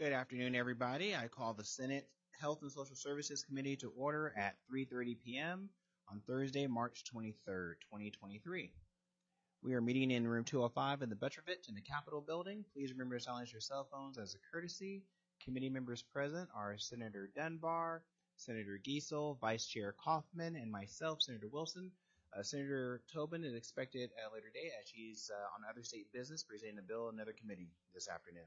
Good afternoon, everybody. I call the Senate Health and Social Services Committee to order at 3:30 p.m. on Thursday, March 23rd, 2023. We are meeting in room 205 in the Betrovit in the Capitol building. Please remember to silence your cell phones as a courtesy. Committee members present are Senator Dunbar, Senator Giesel, Vice Chair Kaufman, and myself, Senator Wilson. Senator Tobin is expected at a later date as she's on other state business presenting a bill in another committee this afternoon.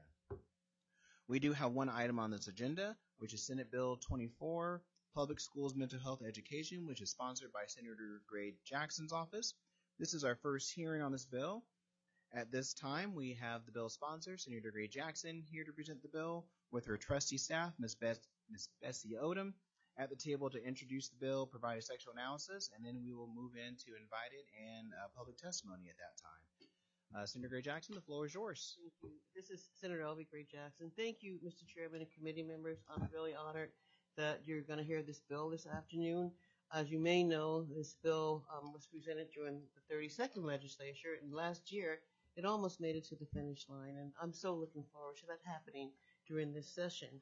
We do have one item on this agenda, which is Senate Bill 24, Public Schools Mental Health Education, which is sponsored by Senator Gray Jackson's office. This is our first hearing on this bill. At this time, we have the bill sponsor, Senator Gray Jackson, here to present the bill with her trustee staff, Ms. Bessie Odom, at the table to introduce the bill, provide a sectional analysis, and then we will move into invited and public testimony at that time. Senator Gray Jackson, the floor is yours. Thank you. This is Senator Elvie Gray Jackson. Thank you, Mr. Chairman and committee members. I'm really honored that you're going to hear this bill this afternoon. As you may know, this bill was presented during the 32nd legislature, and last year it almost made it to the finish line, and I'm so looking forward to that happening during this session.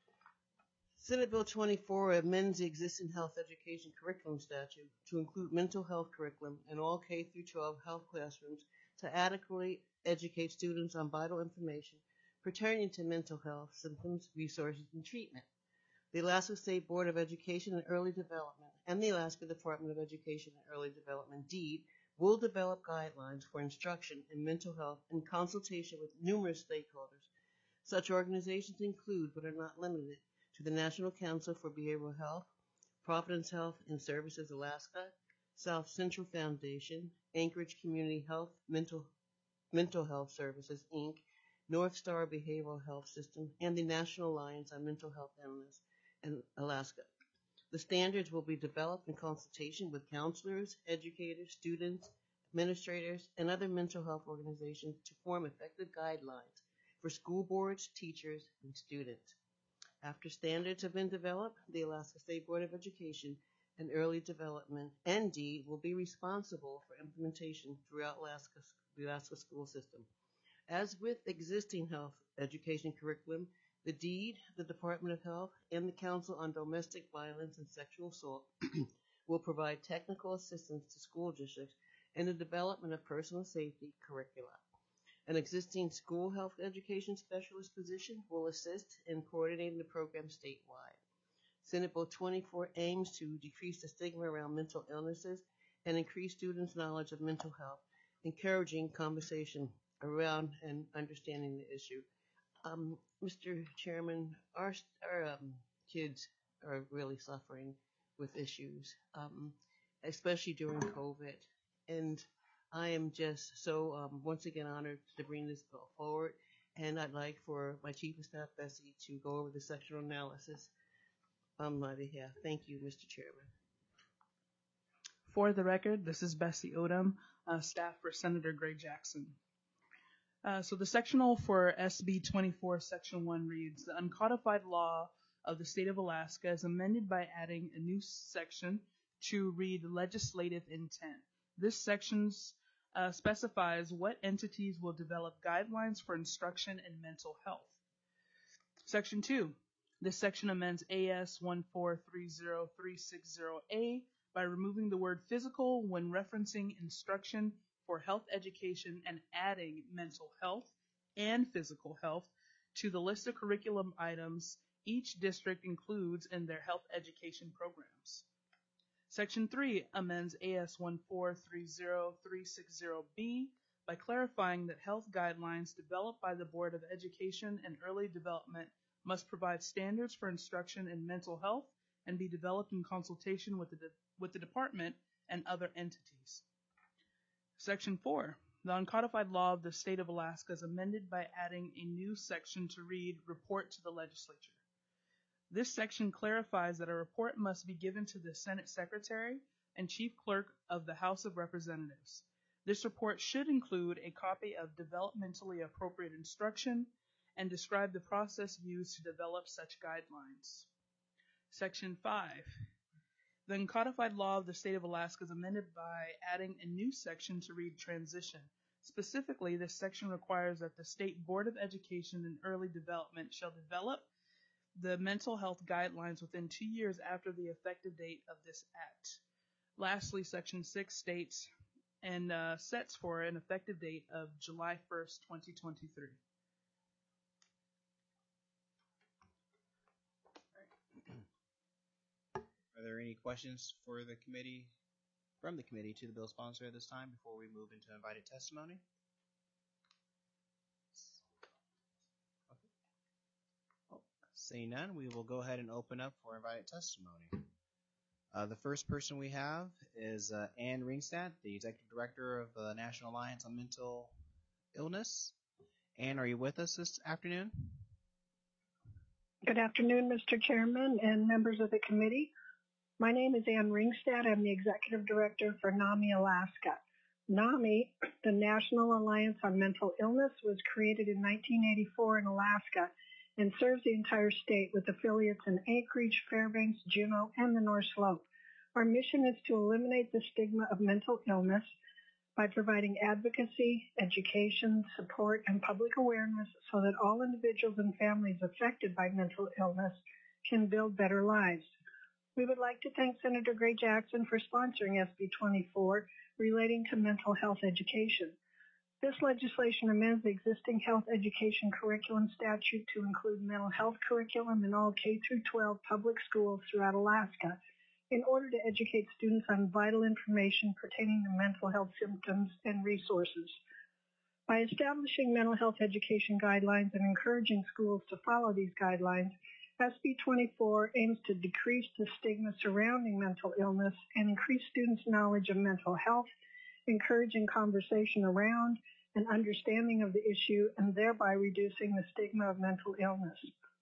Senate Bill 24 amends the existing health education curriculum statute to include mental health curriculum in all K-12 health classrooms to adequately educate students on vital information pertaining to mental health symptoms, resources, and treatment. The Alaska State Board of Education and Early Development and the Alaska Department of Education and Early Development, DEED, will develop guidelines for instruction in mental health in consultation with numerous stakeholders. Such organizations include, but are not limited to, the National Council for Behavioral Health, Providence Health and Services Alaska, South Central Foundation, Anchorage Community Health, Mental Health Services, Inc., North Star Behavioral Health System, and the National Alliance on Mental Health Illness in Alaska. The standards will be developed in consultation with counselors, educators, students, administrators, and other mental health organizations to form effective guidelines for school boards, teachers, and students. After standards have been developed, the Alaska State Board of Education and Early Development and DEED will be responsible for implementation throughout the Alaska school system. As with existing health education curriculum, the DEED, the Department of Health, and the Council on Domestic Violence and Sexual Assault will provide technical assistance to school districts in the development of personal safety curricula. An existing school health education specialist position will assist in coordinating the program statewide. Senate Bill 24 aims to decrease the stigma around mental illnesses and increase students' knowledge of mental health, encouraging conversation around and understanding the issue. Mr. Chairman, our kids are really suffering with issues, especially during COVID. And I am just so, once again, honored to bring this bill forward. And I'd like for my Chief of Staff, Bessie, to go over the sectional analysis on my behalf. Thank you, Mr. Chairman. For the record, this is Bessie Odom, staff for Senator Gray Jackson. So the sectional for SB 24, Section 1 reads, the uncodified law of the state of Alaska is amended by adding a new section to read legislative intent. This section specifies what entities will develop guidelines for instruction in mental health. Section 2. This section amends AS 1430360A by removing the word physical when referencing instruction for health education and adding mental health and physical health to the list of curriculum items each district includes in their health education programs. Section 3 amends AS 1430360B by clarifying that health guidelines developed by the Board of Education and Early Development must provide standards for instruction in mental health and be developed in consultation with the department and other entities. Section 4. The uncodified law of the state of Alaska is amended by adding a new section to read report to the legislature. This section clarifies that a report must be given to the Senate Secretary and Chief Clerk of the House of Representatives. This report should include a copy of developmentally appropriate instruction and describe the process used to develop such guidelines. Section 5. The uncodified law of the state of Alaska is amended by adding a new section to read transition. Specifically, this section requires that the State Board of Education and Early Development shall develop the mental health guidelines within 2 years after the effective date of this act. Lastly, Section 6 states and sets for an effective date of July 1st, 2023. Are there any questions for the committee, from the committee to the bill sponsor at this time before we move into invited testimony? Oh, seeing none, we will go ahead and open up for invited testimony. The first person we have is Ann Ringstad, the Executive Director of the National Alliance on Mental Illness. Ann, are you with us this afternoon? Good afternoon, Mr. Chairman and members of the committee. My name is Ann Ringstad. I'm the Executive Director for NAMI Alaska. NAMI, the National Alliance on Mental Illness, was created in 1984 in Alaska and serves the entire state with affiliates in Anchorage, Fairbanks, Juneau, and the North Slope. Our mission is to eliminate the stigma of mental illness by providing advocacy, education, support, and public awareness so that all individuals and families affected by mental illness can build better lives. We would like to thank Senator Gray Jackson for sponsoring SB 24 relating to mental health education. This legislation amends the existing health education curriculum statute to include mental health curriculum in all K-12 public schools throughout Alaska in order to educate students on vital information pertaining to mental health symptoms and resources. By establishing mental health education guidelines and encouraging schools to follow these guidelines, SB 24 aims to decrease the stigma surrounding mental illness and increase students' knowledge of mental health, encouraging conversation around and understanding of the issue, and thereby reducing the stigma of mental illness.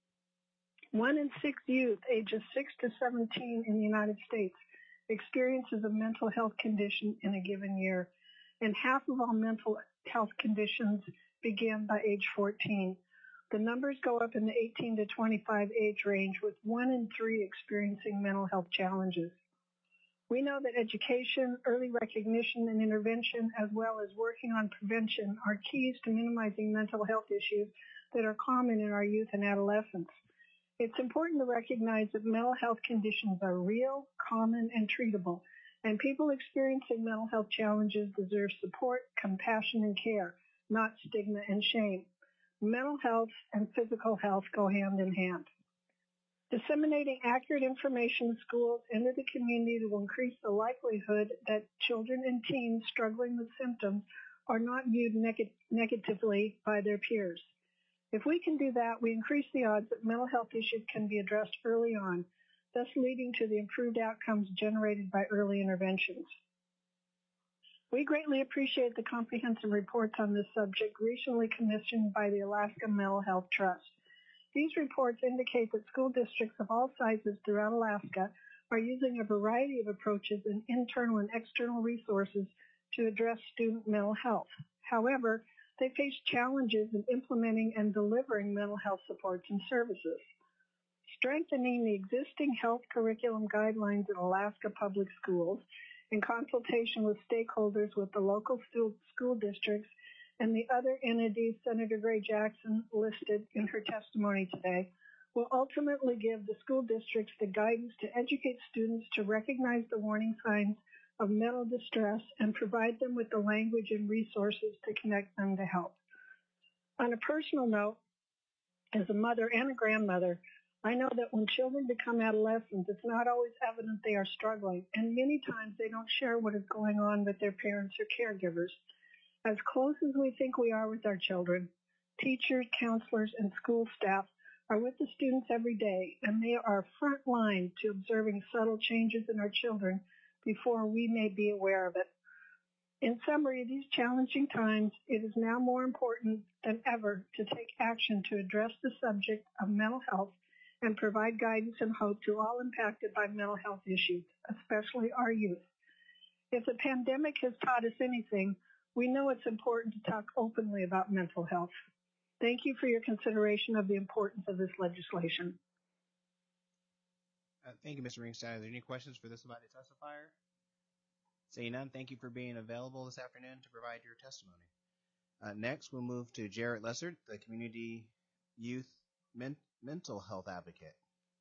1 in 6 youth ages 6 to 17 in the United States experiences a mental health condition in a given year, and half of all mental health conditions begin by age 14. The numbers go up in the 18 to 25 age range, with 1 in 3 experiencing mental health challenges. We know that education, early recognition, and intervention, as well as working on prevention, are keys to minimizing mental health issues that are common in our youth and adolescents. It's important to recognize that mental health conditions are real, common, and treatable, and people experiencing mental health challenges deserve support, compassion, and care, not stigma and shame. Mental health and physical health go hand in hand. Disseminating accurate information in schools and to the community will increase the likelihood that children and teens struggling with symptoms are not viewed negatively by their peers. If we can do that, we increase the odds that mental health issues can be addressed early on, thus leading to the improved outcomes generated by early interventions. We greatly appreciate the comprehensive reports on this subject recently commissioned by the Alaska Mental Health Trust. These reports indicate that school districts of all sizes throughout Alaska are using a variety of approaches and internal and external resources to address student mental health. However, they face challenges in implementing and delivering mental health supports and services. Strengthening the existing health curriculum guidelines in Alaska public schools in consultation with stakeholders with the local school districts and the other entities Senator Gray Jackson listed in her testimony today will ultimately give the school districts the guidance to educate students to recognize the warning signs of mental distress and provide them with the language and resources to connect them to help. On a personal note, as a mother and a grandmother, I know that when children become adolescents, it's not always evident they are struggling, and many times they don't share what is going on with their parents or caregivers. As close as we think we are with our children, teachers, counselors, and school staff are with the students every day, and they are front line to observing subtle changes in our children before we may be aware of it. In summary, these challenging times, it is now more important than ever to take action to address the subject of mental health and provide guidance and hope to all impacted by mental health issues, especially our youth. If the pandemic has taught us anything, we know it's important to talk openly about mental health. Thank you for your consideration of the importance of this legislation. Thank you, Mr. Ringstad. Are there any questions for this invited testifier? Seeing none, thank you for being available this afternoon to provide your testimony. Next, we'll move to Jarrett Lessard, the Community Youth Mental Health Advocate.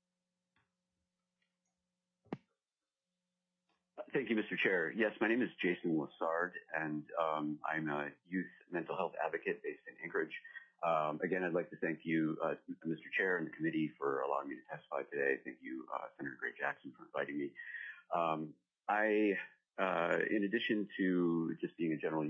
Thank you, Mr. Chair. Yes, my name is Jason Lessard, and I'm a youth mental health advocate based in Anchorage. Again, I'd like to thank you, Mr. Chair, and the committee for allowing me to testify today. Thank you, Senator Gray Jackson, for inviting me. In addition to just being a general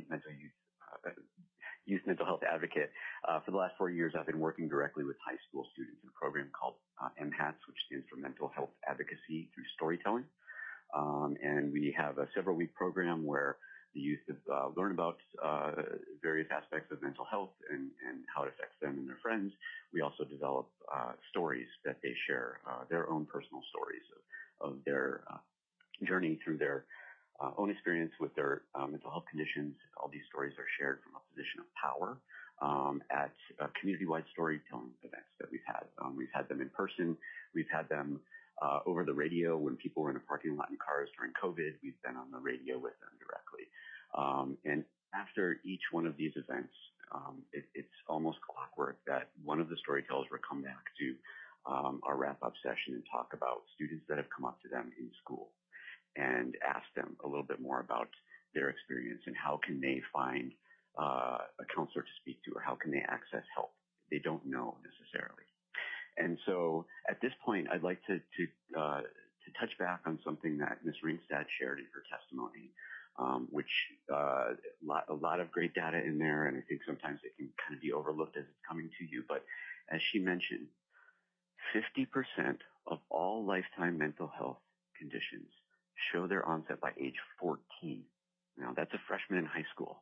youth mental health advocate, for the last 4 years, I've been working directly with high school students in a program called MHATS, which stands for Mental Health Advocacy Through Storytelling. And we have a several-week program where the youth learn about various aspects of mental health and how it affects them and their friends. We also develop stories that they share, their own personal stories of their journey through their own experience with their mental health conditions. All these stories are shared from a position of power at community-wide storytelling events that we've had. We've had them in person. We've had them over the radio when people were in a parking lot in cars during COVID. We've been on the radio with them directly. And after each one of these events, it's almost clockwork that one of the storytellers will come back to our wrap-up session and talk about students that have come up to them in school and ask them a little bit more about their experience and how can they find a counselor to speak to, or how can they access help they don't know necessarily. And so at this point, I'd like to touch back on something that Ms. Ringstad shared in her testimony, which a lot of great data in there, and I think sometimes it can kind of be overlooked as it's coming to you. But as she mentioned, 50% of all lifetime mental health conditions show their onset by age 14. Now, that's a freshman in high school.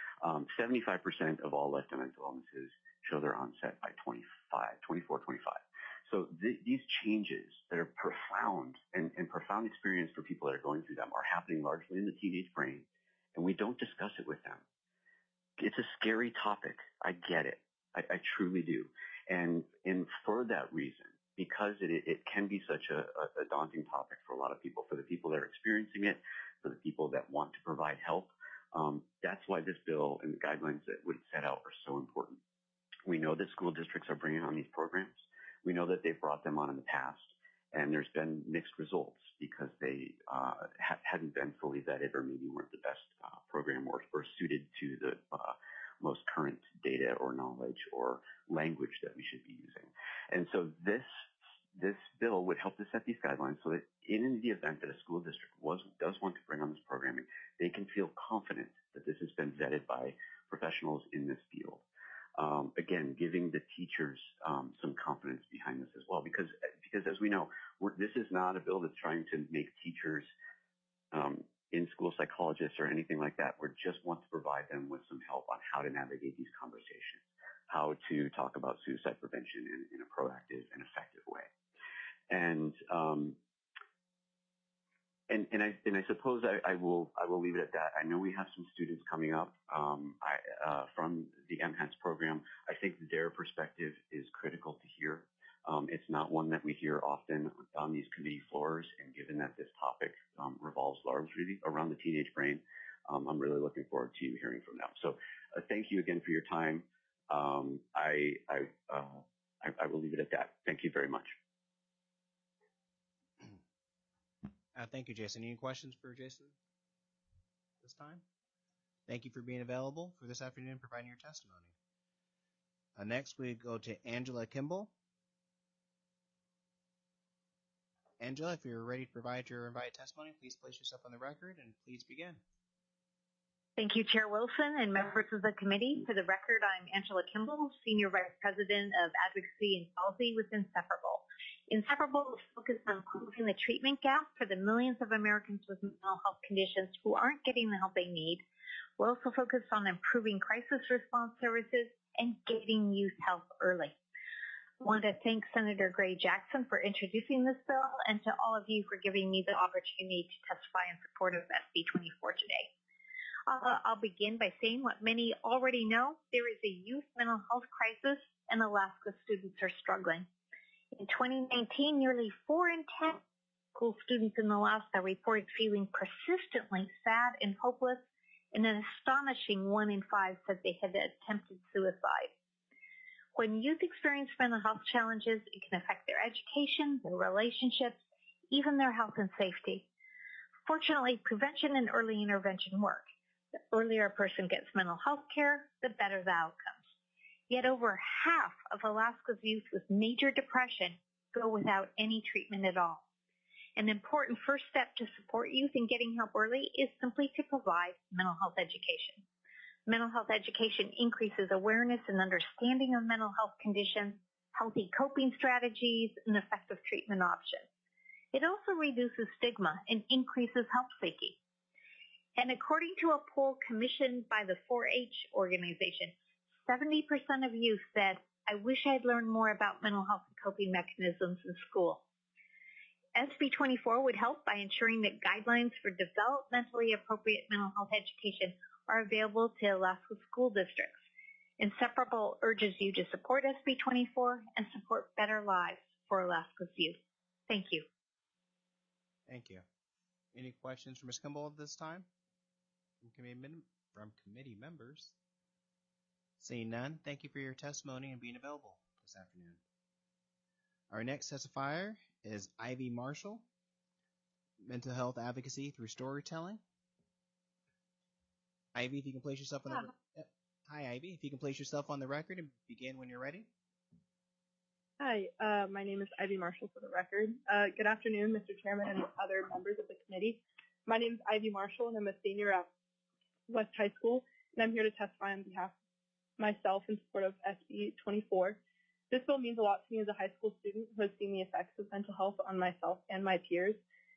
75% of all lifetime mental illnesses show their onset by 24, 25. So these changes that are profound and profound experience for people that are going through them are happening largely in the teenage brain, and we don't discuss it with them. It's a scary topic. I get it. I truly do. And for that reason, because it can be such a daunting topic for a lot of people, for the people that are experiencing it, for the people that want to provide help, that's why this bill and the guidelines that would set out are so important. We know that school districts are bringing on these programs. We know that they've brought them on in the past, and there's been mixed results because they hadn't been fully vetted, or maybe weren't the best program or suited to the most current data or knowledge or language that we should be using. And so this bill would help to set these guidelines so that in the event that a school district does want to bring on this programming, they can feel confident that this has been vetted by professionals in this field. Again, giving the teachers some confidence behind this as well, because as we know, this is not a bill that's trying to make teachers in-school psychologists or anything like that. We just want to provide them with some help on how to navigate these conversations, how to talk about suicide prevention in a proactive and effective way. And I suppose I will leave it at that. I know we have some students coming up from the MHATS program. I think their perspective is critical to hear. It's not one that we hear often on these committee floors, and given that this topic revolves largely around the teenage brain, I'm really looking forward to hearing from them. So thank you again for your time. I will leave it at that. Thank you very much. Thank you, Jason. Any questions for Jason this time? Thank you for being available for this afternoon and providing your testimony. Next, we go to Angela Kimball. Angela, if you're ready to provide your invited testimony, please place yourself on the record and please begin. Thank you, Chair Wilson and members of the committee. For the record, I'm Angela Kimball, Senior Vice President of Advocacy and Policy with Inseparable. Inseparable is focused on closing the treatment gap for the millions of Americans with mental health conditions who aren't getting the help they need. We're also focused on improving crisis response services and getting youth help early. I want to thank Senator Gray Jackson for introducing this bill, and to all of you for giving me the opportunity to testify in support of SB 24 today. I'll begin by saying what many already know. There is a youth mental health crisis, and Alaska students are struggling. In 2019, nearly 4 in 10 school students in Alaska reported feeling persistently sad and hopeless and an astonishing 1 in 5 said they had attempted suicide. When youth experience mental health challenges, it can affect their education, their relationships, even their health and safety. Fortunately, prevention and early intervention work. The earlier a person gets mental health care, the better the outcomes. Yet over half of Alaska's youth with major depression go without any treatment at all. An important first step to support youth in getting help early is simply to provide mental health education. Mental health education increases awareness and understanding of mental health conditions, healthy coping strategies, and effective treatment options. It also reduces stigma and increases help seeking. And according to a poll commissioned by the 4-H organization, 70% of youth said, "I wish I'd learned more about mental health and coping mechanisms in school." SB 24 would help by ensuring that guidelines for developmentally appropriate mental health education are available to Alaska school districts. Inseparable urges you to support SB 24 and support better lives for Alaska's youth. Thank you. Thank you. Any questions for Ms. Kimball at this time? From committee members? Seeing none, thank you for your testimony and being available this afternoon. Our next testifier is Ivy Marshall, Mental Health Advocacy Through Storytelling. Ivy, if you can place yourself on the Hi, Ivy. If you can place yourself on the record and begin when you're ready. Hi, my name is Ivy Marshall for the record. Good afternoon, Mr. Chairman and other members of the committee. My name is Ivy Marshall, and I'm a senior at West High School, and I'm here to testify on behalf of myself in support of SB 24. This bill means a lot to me as a high school student who has seen the effects of mental health on myself and my peers.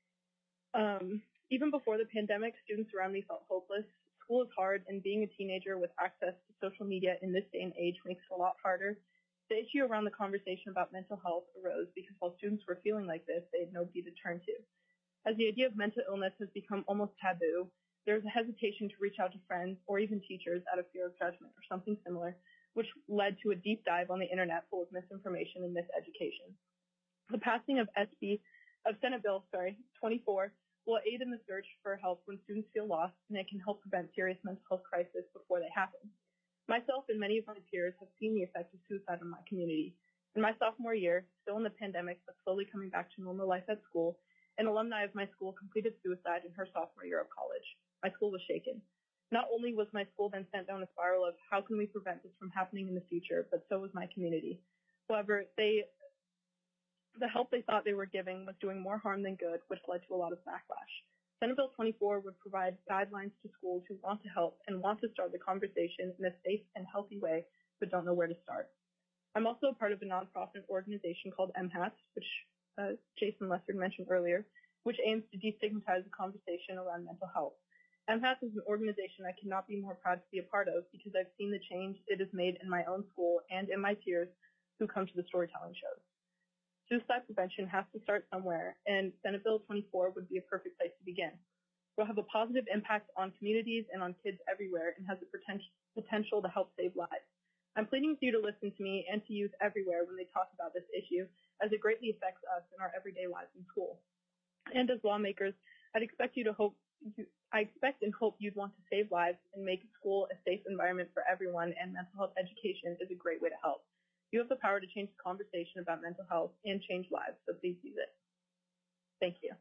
Even before the pandemic, students around me felt hopeless. School is hard, and being a teenager with access to social media in this day and age makes it a lot harder. The issue around the conversation about mental health arose because while students were feeling like this, they had nobody to turn to. As the idea of mental illness has become almost taboo, there is a hesitation to reach out to friends or even teachers out of fear of judgment or something similar, which led to a deep dive on the internet full of misinformation and miseducation. The passing of Senate Bill 24 will aid in the search for help when students feel lost, and it can help prevent serious mental health crises before they happen. Myself and many of my peers have seen the effect of suicide in my community. In my sophomore year, still in the pandemic but slowly coming back to normal life at school, an alumni of my school completed suicide in her sophomore year of college. My school was shaken. Not only was my school then sent down a spiral of how can we prevent this from happening in the future, but so was my community. However, the help they thought they were giving was doing more harm than good, which led to a lot of backlash. Senate Bill 24 would provide guidelines to schools who want to help and want to start the conversation in a safe and healthy way, but don't know where to start. I'm also a part of a nonprofit organization called MHATS, which Jason Lessard mentioned earlier, which aims to destigmatize the conversation around mental health. MHATS is an organization I cannot be more proud to be a part of because I've seen the change it has made in my own school and in my peers who come to the storytelling shows. Suicide prevention has to start somewhere, and Senate Bill 24 would be a perfect place to begin. It will have a positive impact on communities and on kids everywhere and has the potential to help save lives. I'm pleading with you to listen to me and to youth everywhere when they talk about this issue, as it greatly affects us in our everyday lives in school. And as lawmakers, I expect and hope you'd want to save lives and make school a safe environment for everyone, and mental health education is a great way to help. You have the power to change the conversation about mental health and change lives, so please use it. Thank you.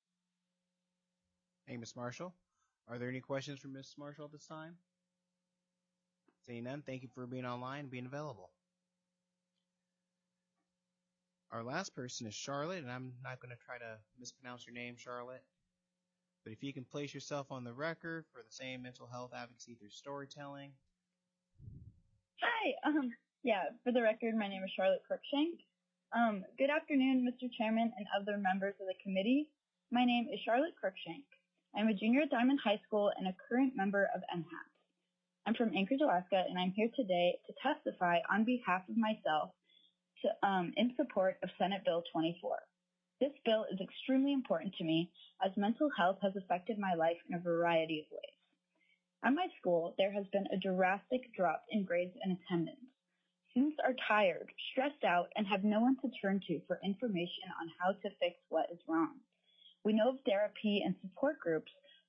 Hey, Ms. Marshall. Are there any questions for Ms. Marshall at this time? Seeing none, thank you for being online and being available. Our last person is Charlotte, and I'm not going to try to mispronounce your name, Charlotte. But if you can place yourself on the record for the same mental health advocacy through storytelling. Hi. For the record, my name is Charlotte Cruikshank. Good afternoon, Mr. Chairman and other members of the committee. My name is Charlotte Cruikshank. I'm a junior at Diamond High School and a current member of MHATS. I'm from Anchorage, Alaska, and I'm here today to testify on behalf of myself in support of Senate Bill 24. This bill is extremely important to me as mental health has affected my life in a variety of ways. At my school, there has been a drastic drop in grades and attendance. Students are tired, stressed out, and have no one to turn to for information on how to fix what is wrong. We know of therapy and support groups,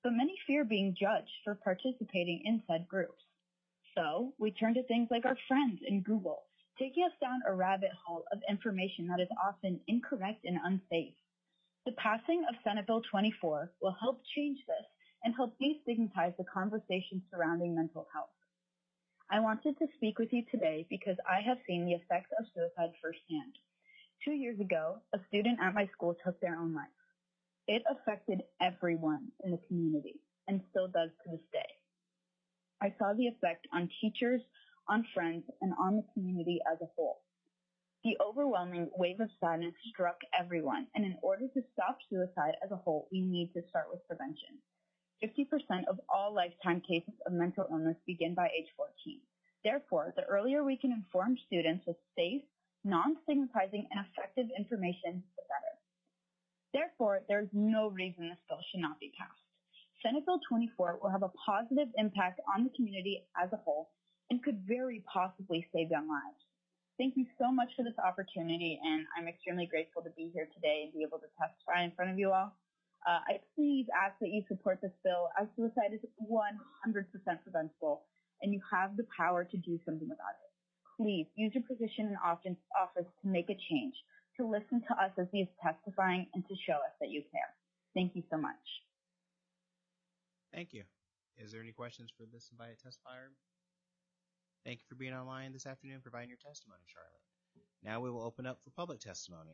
but many fear being judged for participating in said groups. So we turn to things like our friends in Google, taking us down a rabbit hole of information that is often incorrect and unsafe. The passing of Senate Bill 24 will help change this and help destigmatize the conversation surrounding mental health. I wanted to speak with you today because I have seen the effects of suicide firsthand. 2 years ago, a student at my school took their own life. It affected everyone in the community and still does to this day. I saw the effect on teachers, on friends, and on the community as a whole. The overwhelming wave of sadness struck everyone, and in order to stop suicide as a whole, we need to start with prevention. 50% of all lifetime cases of mental illness begin by age 14. Therefore, the earlier we can inform students with safe, non-stigmatizing, and effective information, the better. Therefore, there is no reason this bill should not be passed. Senate Bill 24 will have a positive impact on the community as a whole and could very possibly save young lives. Thank you so much for this opportunity, and I'm extremely grateful to be here today and be able to testify in front of you all. I please ask that you support this bill, as suicide is 100% preventable, and you have the power to do something about it. Please use your position in office to make a change, to listen to us as we are testifying, and to show us that you care. Thank you so much. Thank you. Is there any questions for this invited testifier? Thank you for being online this afternoon and providing your testimony, Charlotte. Now we will open up for public testimony.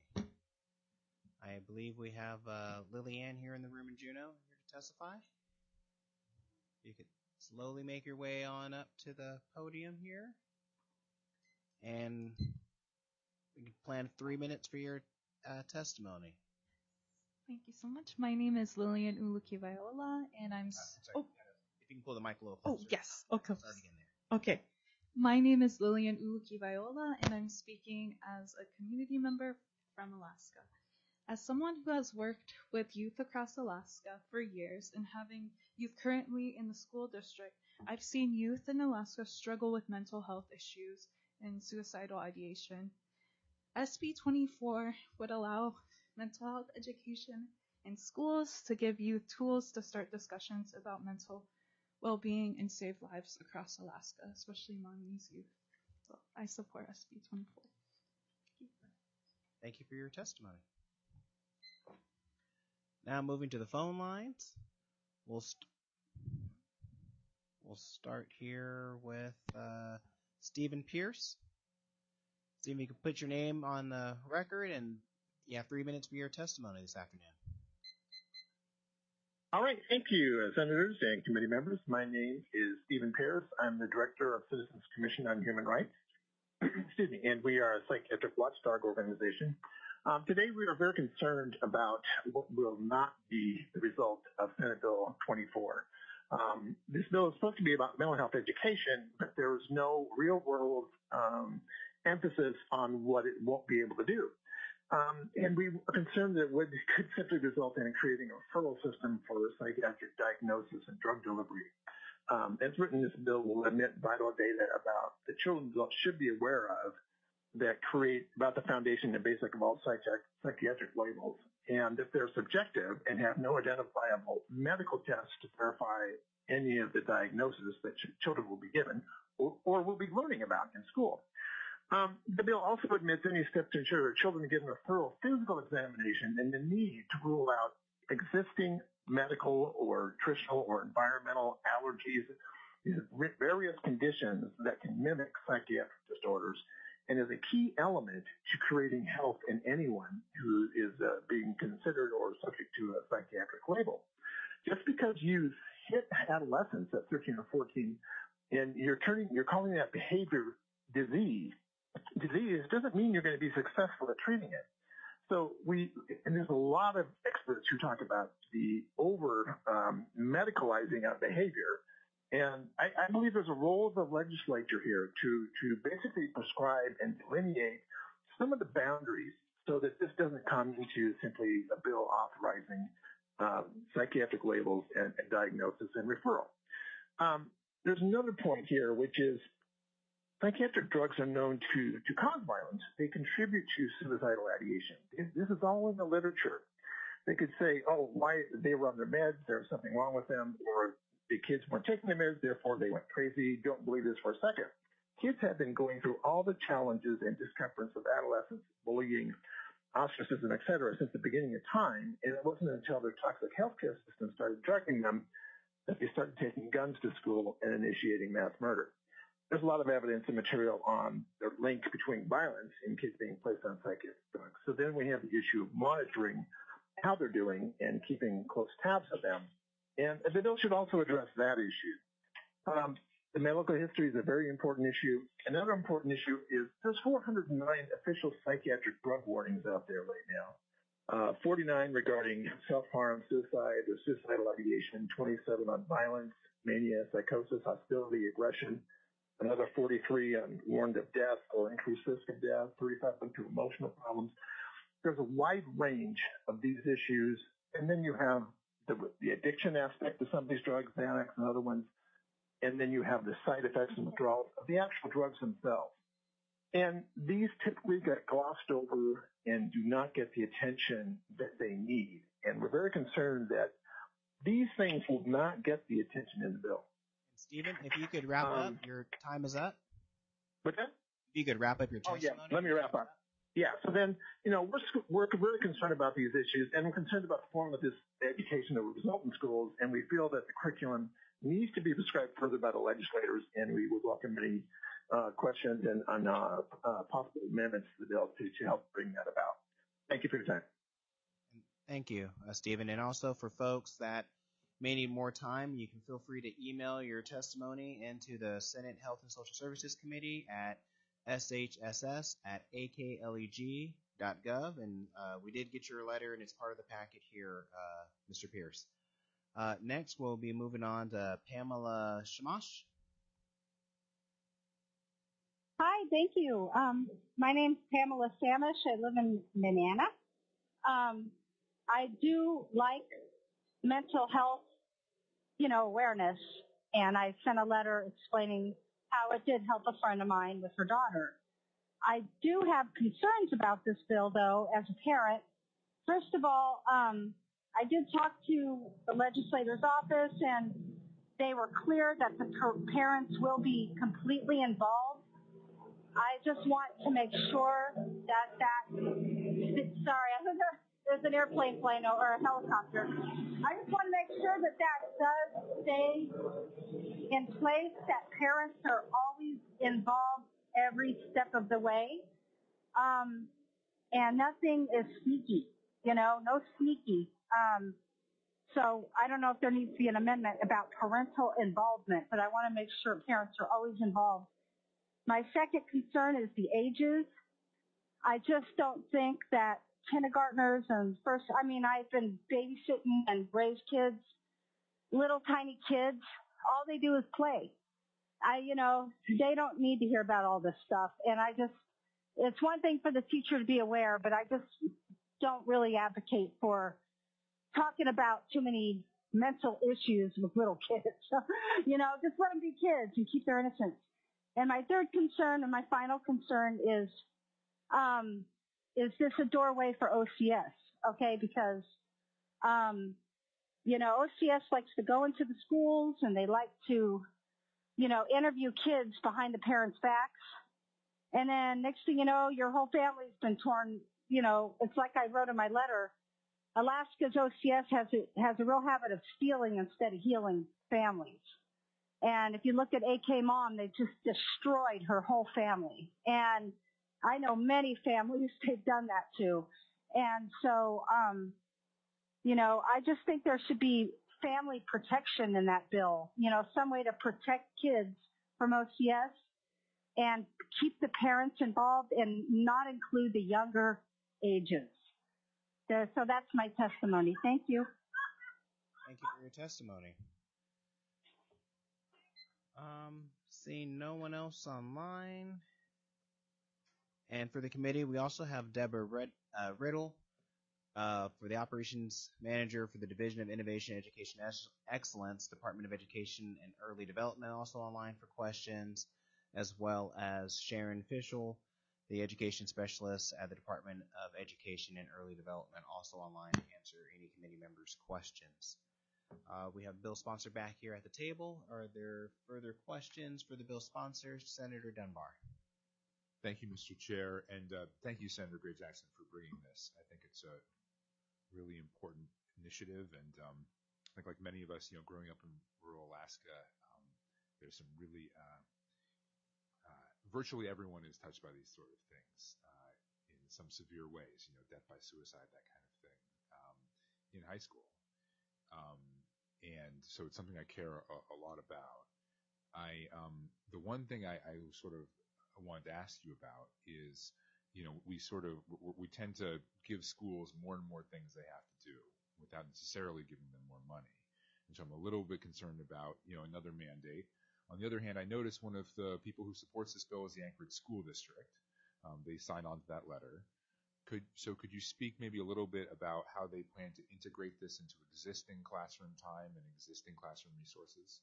I believe we have Lillian here in the room in Juneau here to testify. You could slowly make your way on up to the podium here. And we can plan 3 minutes for your testimony. Thank you so much. My name is Lillian Uluki Viola, and I'm sorry, if you can pull the mic a little closer. Oh, yes. Okay. Start again there. Okay. My name is Lillian Uluki Viola, and I'm speaking as a community member from Alaska. As someone who has worked with youth across Alaska for years and having youth currently in the school district, I've seen youth in Alaska struggle with mental health issues and suicidal ideation. SB 24 would allow mental health education in schools to give youth tools to start discussions about mental well-being and save lives across Alaska, especially Maunganese youth. So I support SB 24. Thank you for your testimony. Now moving to the phone lines, we'll start here with Stephen Pierce. Stephen, you can put your name on the record, and you have 3 minutes for your testimony this afternoon. All right, thank you, Senators and committee members. My name is Stephen Pierce. I'm the Director of Citizens Commission on Human Rights. Excuse me, and we are a psychiatric watchdog organization. Today we are very concerned about what will not be the result of Senate Bill 24. This bill is supposed to be about mental health education, but there is no real-world emphasis on what it won't be able to do. And we are concerned that it could simply result in creating a referral system for psychiatric diagnosis and drug delivery. As written, this bill will admit vital data about the children adults should be aware of that create about the foundation and basic of all psychiatric labels. And if they're subjective and have no identifiable medical tests to verify any of the diagnosis that children will be given or will be learning about in school. The bill also admits any steps to ensure that children are given a thorough physical examination and the need to rule out existing medical or nutritional or environmental allergies, various conditions that can mimic psychiatric disorders, and is a key element to creating health in anyone who is being considered or subject to a psychiatric label. Just because you hit adolescence at 13 or 14 and you're calling that behavior disease doesn't mean you're going to be successful at treating it. So and there's a lot of experts who talk about the over medicalizing of behavior. And I believe there's a role of the legislature here to basically prescribe and delineate some of the boundaries so that this doesn't come into simply a bill authorizing psychiatric labels and diagnosis and referral. There's another point here, which is psychiatric drugs are known to cause violence. They contribute to suicidal ideation. This is all in the literature. They could say, oh, why they were on their meds, there was something wrong with them, or the kids weren't taking their meds, therefore they went crazy. Don't believe this for a second. Kids have been going through all the challenges and discomforts of adolescence, bullying, ostracism, et cetera, since the beginning of time, and it wasn't until their toxic healthcare system started drugging them that they started taking guns to school and initiating mass murder. There's a lot of evidence and material on the link between violence and kids being placed on psychiatric drugs. So then we have the issue of monitoring how they're doing and keeping close tabs of them. And the bill should also address that issue. The medical history is a very important issue. Another important issue is there's 409 official psychiatric drug warnings out there right now. 49 regarding self-harm, suicide, or suicidal ideation, 27 on violence, mania, psychosis, hostility, aggression, another 43 on warned of death or increased risk of death, 35 to emotional problems. There's a wide range of these issues, and then you have the addiction aspect of some of these drugs, Xanax and other ones, and then you have the side effects and withdrawals of the actual drugs themselves. And these typically get glossed over and do not get the attention that they need. And we're very concerned that these things will not get the attention in the bill. Stephen, if you could wrap up, your time is up. What's that? If you could wrap up your testimony. Oh, yeah. Let me wrap up. Yeah, so then, we're really concerned about these issues, and we're concerned about the form of this education that will result in schools, and we feel that the curriculum needs to be prescribed further by the legislators, and we would welcome any questions and possible amendments to the bill to help bring that about. Thank you for your time. Thank you, Stephen. And also for folks that may need more time, you can feel free to email your testimony into the Senate Health and Social Services Committee at shss@akleg.gov. And we did get your letter, and it's part of the packet here, Mr. Pierce. Next, we'll be moving on to Pamela Shamash. Hi, thank you. My name's Pamela Shamash. I live in Manana. I do like mental health, awareness, and I sent a letter explaining how it did help a friend of mine with her daughter. I do have concerns about this bill, though, as a parent. First of all, I did talk to the legislator's office, and they were clear that the parents will be completely involved. I just want to make sure that sorry, there's an airplane flying over, or a helicopter. I just want to make sure that does stay in place, that parents are always involved every step of the way. And nothing is sneaky, no sneaky. So I don't know if there needs to be an amendment about parental involvement, but I want to make sure parents are always involved. My second concern is the ages. I just don't think that kindergartners and I've been babysitting and raised kids, little tiny kids. All they do is play. They don't need to hear about all this stuff. And it's one thing for the teacher to be aware, but I just don't really advocate for talking about too many mental issues with little kids. So, just let them be kids and keep their innocence. And my third concern and my final concern is this a doorway for OCS? Okay, because, OCS likes to go into the schools and they like to, interview kids behind the parents' backs. And then next thing you know, your whole family's been torn. It's like I wrote in my letter, Alaska's OCS has a real habit of stealing instead of healing families. And if you look at AK Mom, they just destroyed her whole family. And I know many families they've done that to. And so, I just think there should be family protection in that bill, some way to protect kids from OCS and keep the parents involved and not include the younger ages. So that's my testimony. Thank you. Thank you for your testimony. Seeing no one else online. And for the committee, we also have Deborah Riddle for the Operations Manager for the Division of Innovation Education Excellence, Department of Education and Early Development, also online for questions, as well as Sharon Fischel, the education specialists at the Department of Education and Early Development also online to answer any committee members' questions. We have bill sponsor back here at the table. Are there further questions for the bill sponsor, Senator Dunbar? Thank you, Mr. Chair, and thank you, Senator Gray Jackson, for bringing this. I think it's a really important initiative, and I think like many of us, growing up in rural Alaska, there's some really virtually everyone is touched by these sort of things in some severe ways, death by suicide, that kind of thing, in high school. And so it's something I care a lot about. The one thing I sort of wanted to ask you about is, we tend to give schools more and more things they have to do without necessarily giving them more money. And so I'm a little bit concerned about, another mandate. On the other hand, I noticed one of the people who supports this bill is the Anchorage School District. They signed on to that letter. Could you speak maybe a little bit about how they plan to integrate this into existing classroom time and existing classroom resources?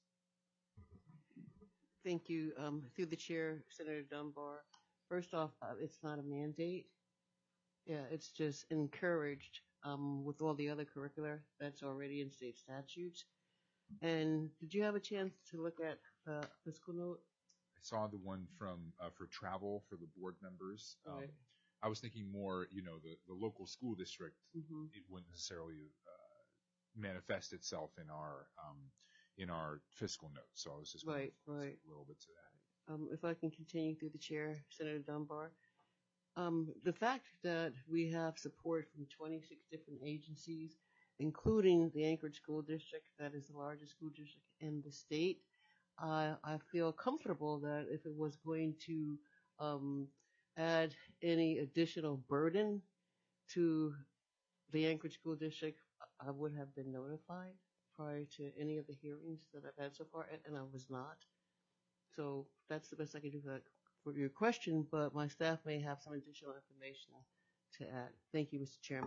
Thank you. Through the chair, Senator Dunbar. First off, it's not a mandate. Yeah, it's just encouraged with all the other curricular that's already in state statutes. And did you have a chance to look at the fiscal note? I saw the one for travel for the board members. Right. I was thinking more, the local school district, it wouldn't necessarily manifest itself in our fiscal notes. So I was just going to speak a little bit to that. If I can continue through the chair, Senator Dunbar. The fact that we have support from 26 different agencies, including the Anchorage School District, that is the largest school district in the state, I feel comfortable that if it was going to add any additional burden to the Anchorage School District, I would have been notified prior to any of the hearings that I've had so far, and I was not. So that's the best I can do for your question, but my staff may have some additional information to add. Thank you, Mr. Chairman.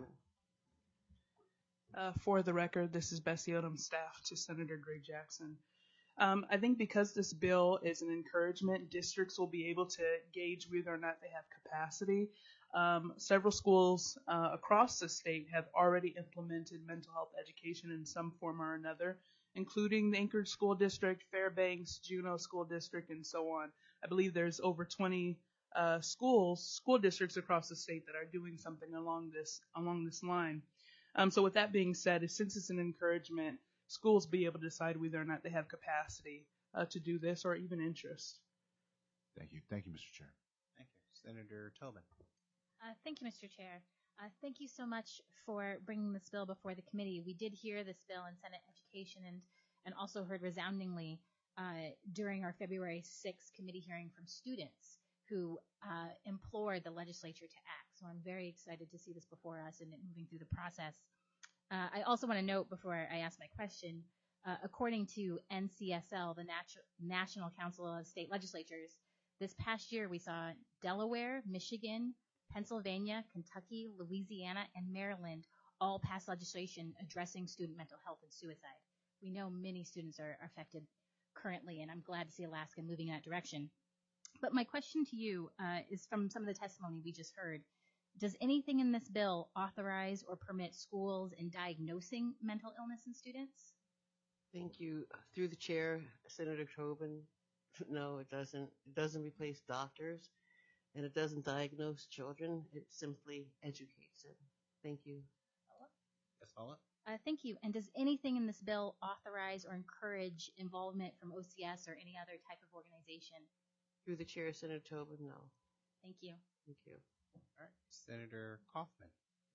For the record, this is Bessie Odom, staff to Senator Gray Jackson. I think because this bill is an encouragement, districts will be able to gauge whether or not they have capacity. Several schools across the state have already implemented mental health education in some form or another, including the Anchorage School District, Fairbanks, Juneau School District, and so on. I believe there's over 20 school districts across the state that are doing something along this line. So with that being said, since it's an encouragement, schools be able to decide whether or not they have capacity to do this or even interest. Thank you. Thank you, Mr. Chair. Thank you. Senator Tobin. Thank you, Mr. Chair. Thank you so much for bringing this bill before the committee. We did hear this bill in Senate Education and also heard resoundingly during our February 6th committee hearing from students who implored the legislature to act. So I'm very excited to see this before us and moving through the process. I also want to note before I ask my question, according to NCSL, the National Council of State Legislatures, this past year we saw Delaware, Michigan, Pennsylvania, Kentucky, Louisiana, and Maryland all pass legislation addressing student mental health and suicide. We know many students are affected currently, and I'm glad to see Alaska moving in that direction. But my question to you is from some of the testimony we just heard. Does anything in this bill authorize or permit schools in diagnosing mental illness in students? Thank you. Through the chair, Senator Tobin. No, it doesn't. It doesn't replace doctors, and it doesn't diagnose children. It simply educates them. Thank you. Yes, follow-up. Thank you. And does anything in this bill authorize or encourage involvement from OCS or any other type of organization? Through the chair, Senator Tobin, no. Thank you. Thank you. All right, Senator Kaufman.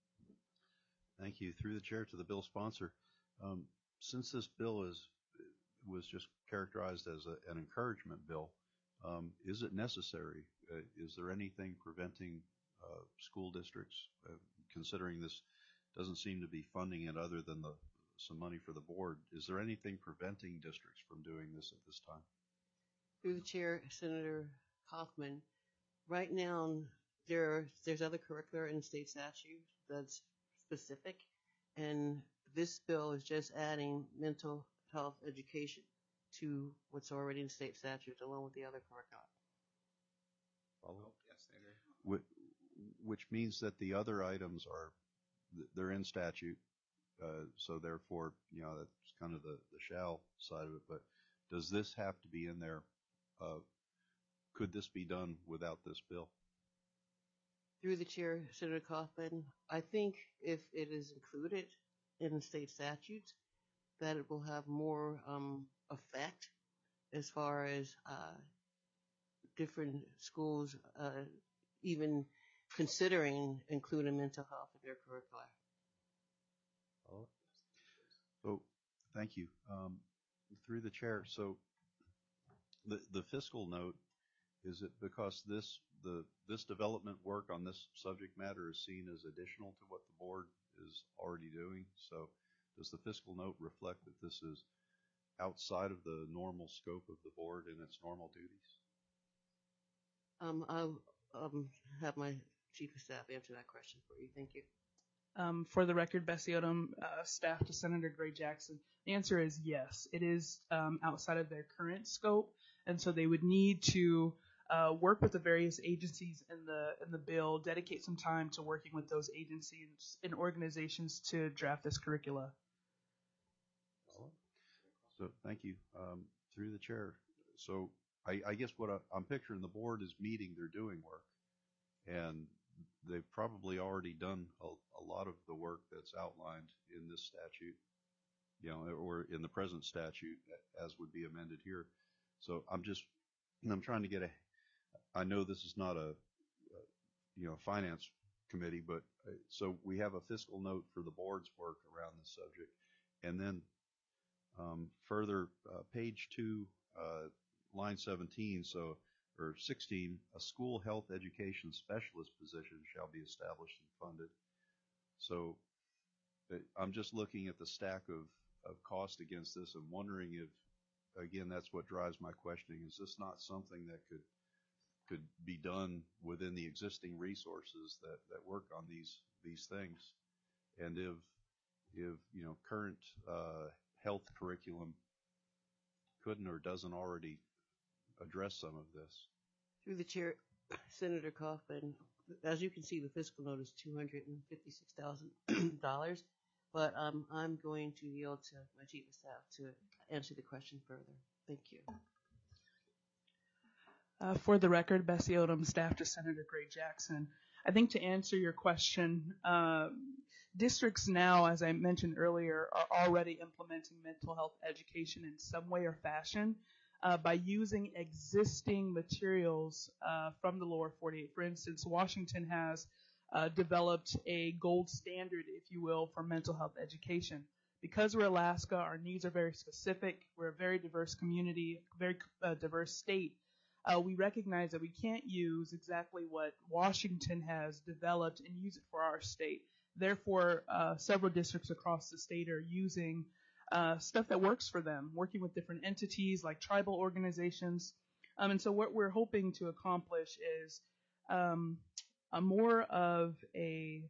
Thank you. Through the chair to the bill sponsor. Since this bill was just characterized as an encouragement bill, is it necessary? Is there anything preventing school districts, considering this doesn't seem to be funding it other than some money for the board, is there anything preventing districts from doing this at this time? Through the chair, Senator Kaufman. Right now, there's other curricular in state statute that's specific, and this bill is just adding mental health education to what's already in state statute along with the other curricula. Follow-up, yes, Senator. which means that the other items they're in statute. So therefore, that's kind of the shall side of it. But does this have to be in there? Could this be done without this bill? Through the chair, Senator Kaufman, I think if it is included in the state statutes, that it will have more effect as far as different schools even considering including mental health in their curricula. So, thank you. Through the chair, so the fiscal note, is it because this development work on this subject matter is seen as additional to what the board is already doing? So does the fiscal note reflect that this is outside of the normal scope of the board and its normal duties? I'll have my chief of staff answer that question for you. Thank you. For the record, Bessie Odom, staff to Senator Gray Jackson. The answer is yes. It is outside of their current scope, and so they would need to work with the various agencies in the bill, dedicate some time to working with those agencies and organizations to draft this curricula. So thank you. Through the chair. So I guess what I'm picturing, the board is meeting, they're doing work, and they've probably already done a lot of the work that's outlined in this statute, or in the present statute as would be amended here. So I'm trying to get I know this is not a finance committee, but so we have a fiscal note for the board's work around this subject. And then further, page 2, line 17, or 16, a school health education specialist position shall be established and funded. So I'm just looking at the stack of cost against this and wondering if, again, that's what drives my questioning. Is this not something that could be done within the existing resources that work on these things? And if current health curriculum couldn't or doesn't already address some of this? Through the chair, Senator Kaufman, as you can see, the fiscal note is $256,000, but I'm going to yield to my chief of staff to answer the question further. Thank you. For the record, Bessie Odom, staff to Senator Gray Jackson. I think to answer your question, districts now, as I mentioned earlier, are already implementing mental health education in some way or fashion by using existing materials from the lower 48. For instance, Washington has developed a gold standard, if you will, for mental health education. Because we're Alaska, our needs are very specific. We're a very diverse community, very diverse state. We recognize that we can't use exactly what Washington has developed and use it for our state. Therefore, several districts across the state are using stuff that works for them, working with different entities like tribal organizations. And so what we're hoping to accomplish is a more of a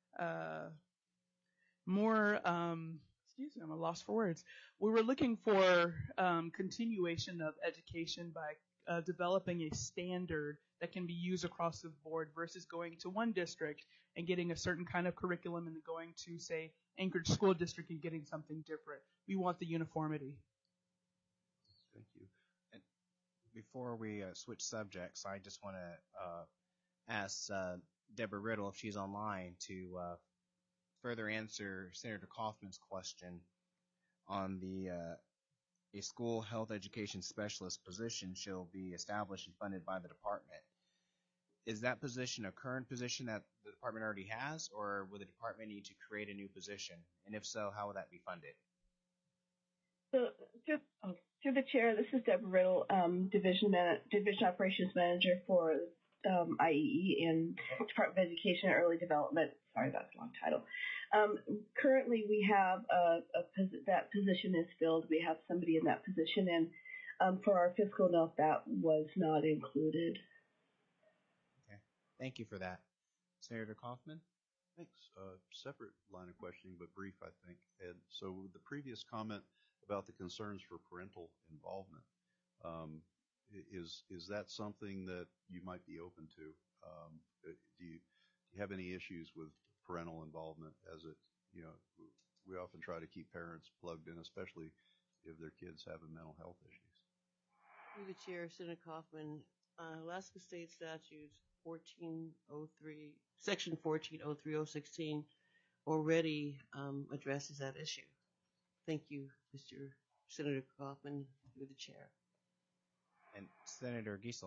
excuse me, I'm a loss for words. We were looking for continuation of education by developing a standard that can be used across the board versus going to one district and getting a certain kind of curriculum and then going to, say, Anchorage School District and getting something different. We want the uniformity. Thank you. And before we switch subjects, I just want to ask Deborah Riddle, if she's online, to further answer Senator Kaufman's question on the a school health education specialist position shall be established and funded by the department. Is that position a current position that the department already has, or will the department need to create a new position? And if so, how will that be funded? So, through the chair, this is Deborah Riddle, Division Operations Manager for IEE and Department of Education and Early Development. Sorry, that's a long title. Currently, we have that position is filled. We have somebody in that position, and for our fiscal note, that was not included. Okay, thank you for that. Senator Kaufman? Thanks. Separate line of questioning, but brief, I think. And so the previous comment about the concerns for parental involvement, is that something that you might be open to? Do you have any issues with parental involvement as it, we often try to keep parents plugged in, especially if their kids have mental health issues. Through the chair, Senator Kaufman, Alaska State Statutes 1403, Section 1403016 already addresses that issue. Thank you, Mr. Senator Kaufman, through the chair. And Senator Giesel.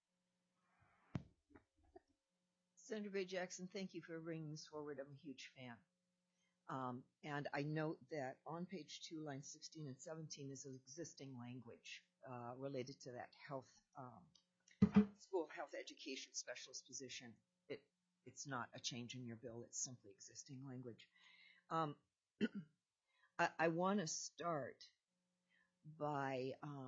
Senator Ray Jackson, thank you for bringing this forward. I'm a huge fan. And I note that on page 2, lines 16 and 17 is an existing language related to that school health education specialist position. It's not a change in your bill. It's simply existing language. I want to start by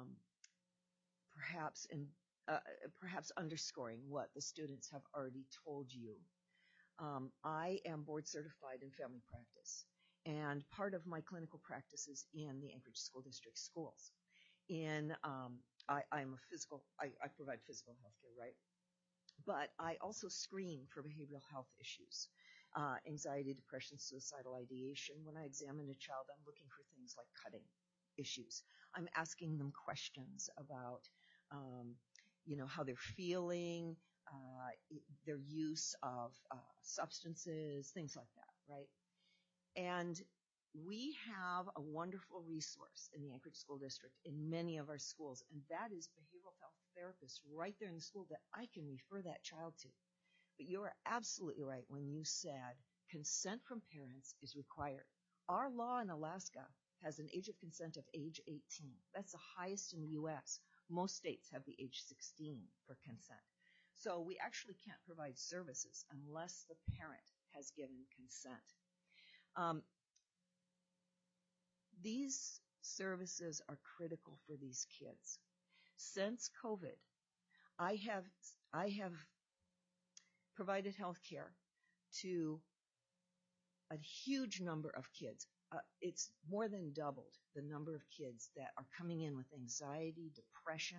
perhaps underscoring what the students have already told you. I am board certified in family practice, and part of my clinical practice is in the Anchorage School District schools. I provide physical health care, right? But I also screen for behavioral health issues, anxiety, depression, suicidal ideation. When I examine a child, I'm looking for things like cutting issues. I'm asking them questions about, how they're feeling, their use of substances, things like that, right? And we have a wonderful resource in the Anchorage School District in many of our schools, and that is behavioral health therapists right there in the school that I can refer that child to. But you are absolutely right when you said consent from parents is required. Our law in Alaska has an age of consent of age 18. That's the highest in the U.S. Most states have the age 16 for consent. So we actually can't provide services unless the parent has given consent. These services are critical for these kids. Since COVID, I have provided health care to a huge number of kids. It's more than doubled the number of kids that are coming in with anxiety, depression,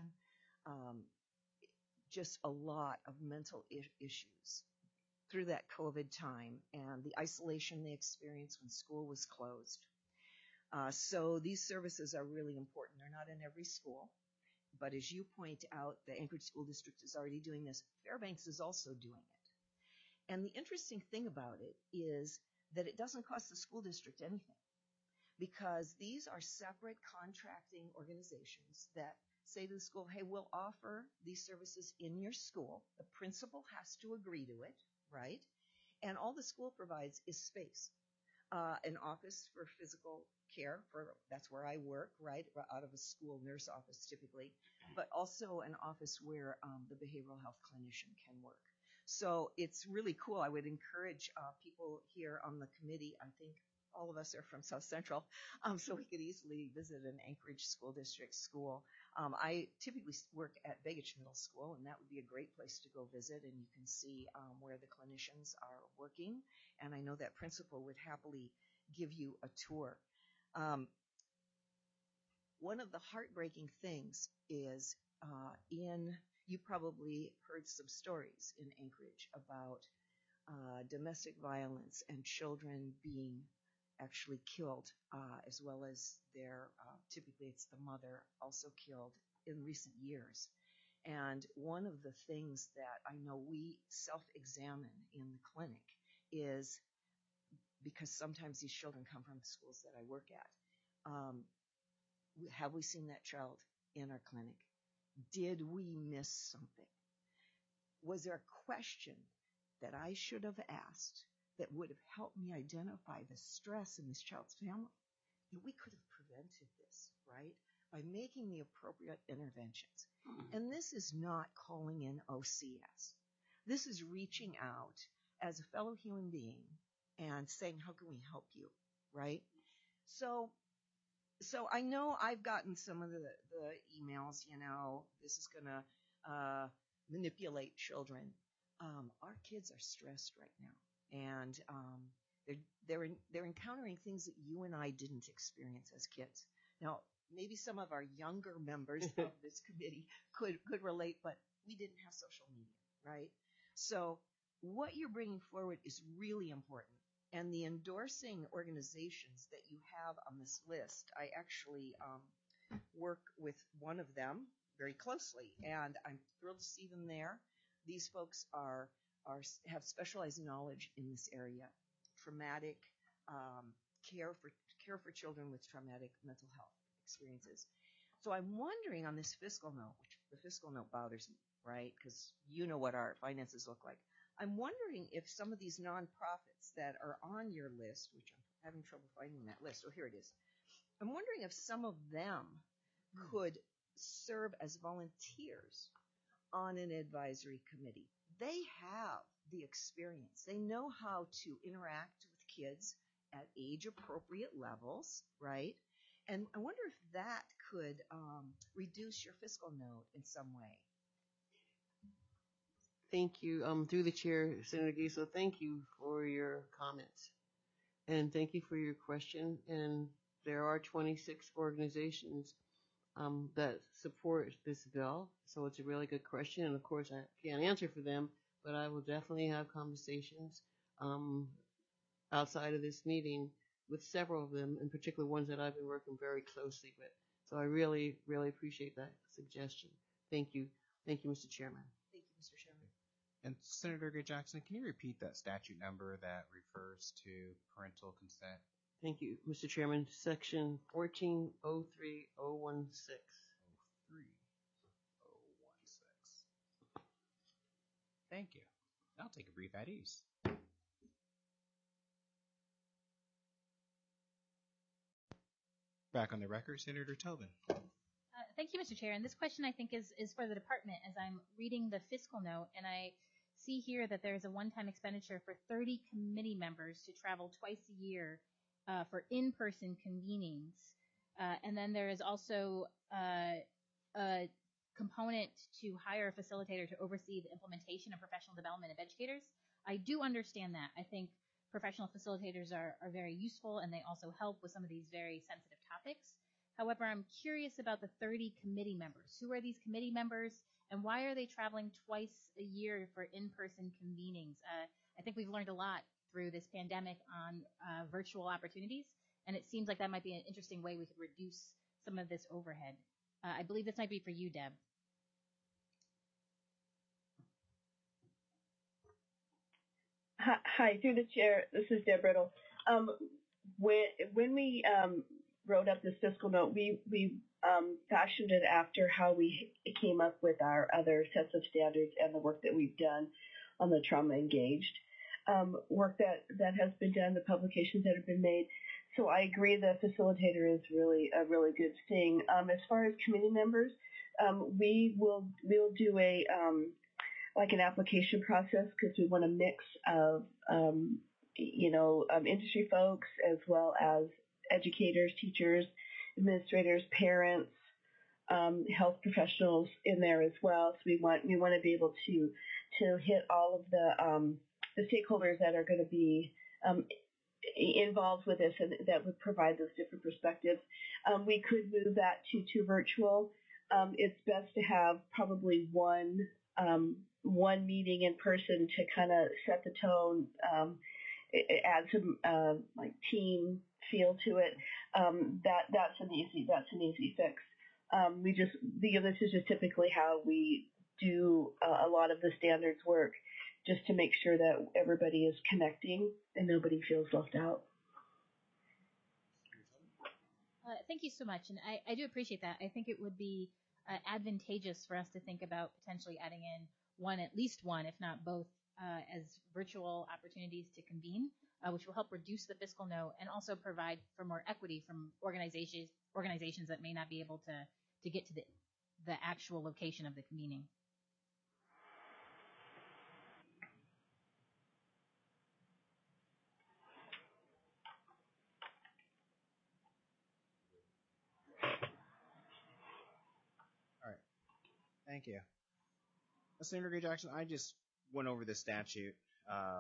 just a lot of mental issues through that COVID time and the isolation they experienced when school was closed. So these services are really important. They're not in every school, but as you point out, the Anchorage School District is already doing this. Fairbanks is also doing it. And the interesting thing about it is that it doesn't cost the school district anything, because these are separate contracting organizations that say to the school, hey, we'll offer these services in your school. The principal has to agree to it, right? And all the school provides is space, an office for physical care, that's where I work, right, out of a school nurse office typically, but also an office where the behavioral health clinician can work. So it's really cool. I would encourage people here on the committee, I think all of us are from South Central, so we could easily visit an Anchorage School District school. I typically work at Begich Middle School, and that would be a great place to go visit, and you can see where the clinicians are working, and I know that principal would happily give you a tour. One of the heartbreaking things is you probably heard some stories in Anchorage about domestic violence and children being actually killed, as well as typically it's the mother also killed in recent years. And one of the things that I know we self-examine in the clinic is, because sometimes these children come from the schools that I work at, have we seen that child in our clinic? Did we miss something? Was there a question that I should have asked that would have helped me identify the stress in this child's family? And we could have prevented this, right, by making the appropriate interventions. And this is not calling in OCS. This is reaching out as a fellow human being and saying, how can we help you, right? So I know I've gotten some of the emails, this is going to manipulate children. Our kids are stressed right now, and they're encountering things that you and I didn't experience as kids. Now, maybe some of our younger members of this committee could relate, but we didn't have social media, right? So what you're bringing forward is really important. And the endorsing organizations that you have on this list, I actually work with one of them very closely, and I'm thrilled to see them there. These folks have specialized knowledge in this area, traumatic care for children with traumatic mental health experiences. So I'm wondering on this fiscal note, which the fiscal note bothers me, right? Because you know what our finances look like. I'm wondering if some of these nonprofits that are on your list, which I'm having trouble finding that list. Oh, here it is. I'm wondering if some of them could serve as volunteers on an advisory committee. They have the experience. They know how to interact with kids at age-appropriate levels, right? And I wonder if that could reduce your fiscal note in some way. Thank you. Through the chair, Senator Giesel, thank you for your comments. And thank you for your question. And there are 26 organizations that support this bill. So it's a really good question. And of course, I can't answer for them, but I will definitely have conversations outside of this meeting with several of them, in particular ones that I've been working very closely with. So I really, really appreciate that suggestion. Thank you. Thank you, Mr. Chairman. Thank you, Mr. Chairman. And Senator Gay Jackson, can you repeat that statute number that refers to parental consent? Thank you, Mr. Chairman. Section 1403016. 03016. Thank you. I'll take a brief at ease. Back on the record, Senator Tobin. Thank you, Mr. Chair. And this question, I think, is for the department as I'm reading the fiscal note, and I see here that there's a one-time expenditure for 30 committee members to travel twice a year for in-person convenings. And then there is also a component to hire a facilitator to oversee the implementation and professional development of educators. I do understand that. I think professional facilitators are very useful, and they also help with some of these very sensitive topics. However, I'm curious about the 30 committee members. Who are these committee members, and why are they traveling twice a year for in-person convenings? I think we've learned a lot through this pandemic on virtual opportunities, and it seems like that might be an interesting way we could reduce some of this overhead. I believe this might be for you, Deb. Hi, through the chair, this is Deb Riddle. When we wrote up this fiscal note, we fashioned it after how we came up with our other sets of standards and the work that we've done on the trauma engaged work that has been done, the publications that have been made. So I agree that facilitator is really a really good thing. As far as committee members, we'll do like an application process because we want a mix of industry folks as well as educators, teachers, administrators, parents, health professionals in there as well. So we want to be able to hit all of the stakeholders that are going to be involved with this and that would provide those different perspectives. We could move that to virtual. It's best to have probably one meeting in person to kind of set the tone, add some like team feel to it. That's an easy fix. This is just typically how we do a lot of the standards work, just to make sure that everybody is connecting and nobody feels left out. Thank you so much, and I do appreciate that. I think it would be advantageous for us to think about potentially adding in at least one, if not both, as virtual opportunities to convene, which will help reduce the fiscal note and also provide for more equity from organizations that may not be able to get to the actual location of the convening. All right. Thank you. Senator Gay Jackson, I just went over the statute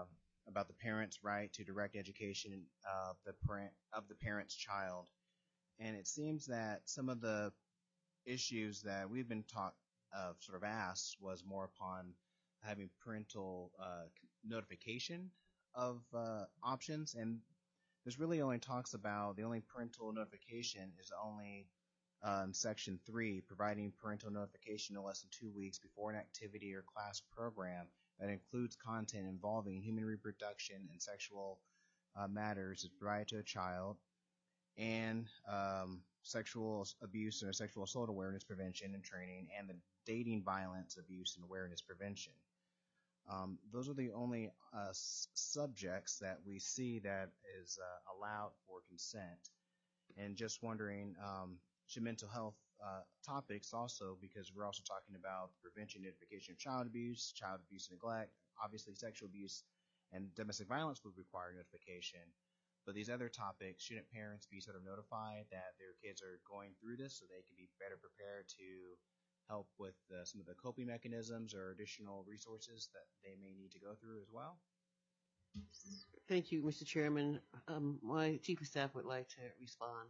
about the parent's right to direct education of the parent's child. And it seems that some of the issues that we've been sort of asked was more upon having parental notification of options, and there's really only talks about the only parental notification is only in Section 3, providing parental notification no less than 2 weeks before an activity or class program that includes content involving human reproduction and sexual matters is provided to a child, and sexual abuse or sexual assault awareness prevention and training, and the dating violence abuse and awareness prevention. Those are the only subjects that we see that is allowed for consent. And just wondering, should mental health topics also, because we're also talking about prevention, notification of child abuse and neglect, obviously sexual abuse and domestic violence would require notification. But these other topics, shouldn't parents be sort of notified that their kids are going through this so they can be better prepared to help with some of the coping mechanisms or additional resources that they may need to go through as well? Thank you, Mr. Chairman. My Chief of Staff would like to respond.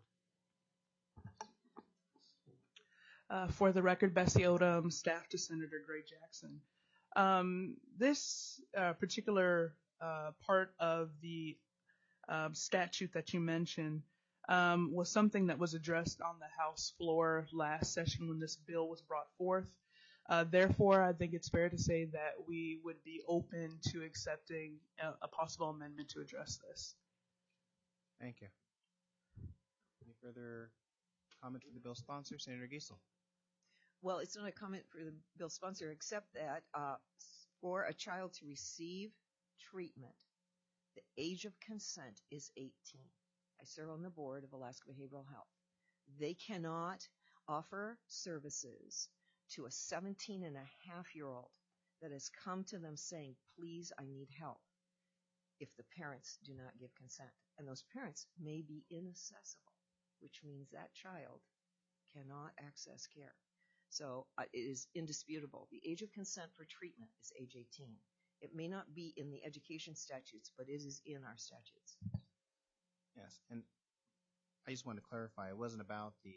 For the record, Bessie Odom, staff to Senator Gray Jackson. This particular part of the statute that you mentioned was something that was addressed on the House floor last session when this bill was brought forth. Therefore, I think it's fair to say that we would be open to accepting a possible amendment to address this. Thank you. Any further comments from the bill sponsor, Senator Giesel? Well, it's not a comment for the bill sponsor, except that for a child to receive treatment, the age of consent is 18. I serve on the board of Alaska Behavioral Health. They cannot offer services to a 17-and-a-half-year-old that has come to them saying, please, I need help, if the parents do not give consent. And those parents may be inaccessible, which means that child cannot access care. So it is indisputable. The age of consent for treatment is age 18. It may not be in the education statutes, but it is in our statutes. Yes, and I just wanted to clarify, it wasn't about the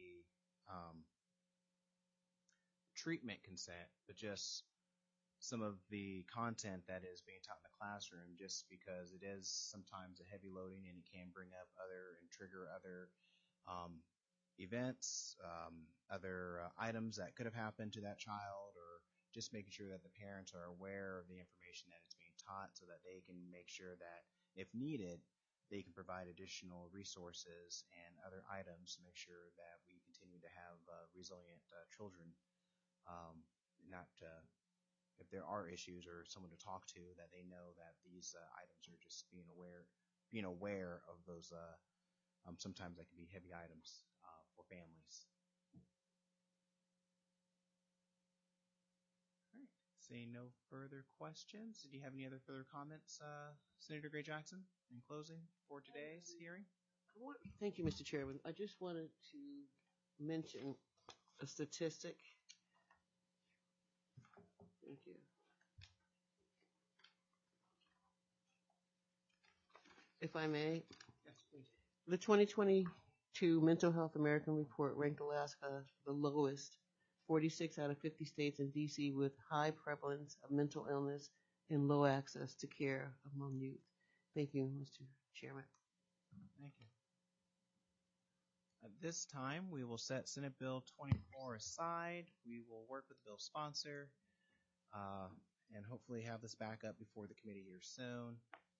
treatment consent, but just some of the content that is being taught in the classroom, just because it is sometimes a heavy loading and it can bring up and trigger other events, other items that could have happened to that child, or just making sure that the parents are aware of the information that is being taught so that they can make sure that if needed, they can provide additional resources and other items to make sure that we continue to have resilient children. If there are issues or someone to talk to, that they know that these items are just being aware of those. Sometimes that can be heavy items for families. All right. Seeing no further questions, did you have any other further comments, Senator Gray Jackson, in closing for today's hearing? Thank you, Mr. Chairman. I just wanted to mention a statistic. Thank you. If I may. Yes, please. The 2022 Mental Health American Report ranked Alaska the lowest, 46 out of 50 states in D.C. with high prevalence of mental illness and low access to care among youth. Thank you, Mr. Chairman. Thank you. At this time, we will set Senate Bill 24 aside. We will work with the bill sponsor and hopefully have this back up before the committee here soon.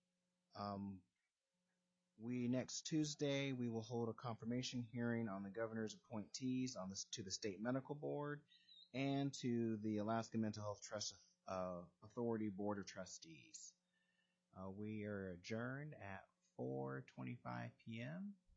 Next Tuesday, we will hold a confirmation hearing on the governor's appointees to the State Medical Board and to the Alaska Mental Health Trust Authority Board of Trustees. We are adjourned at 4:25 p.m.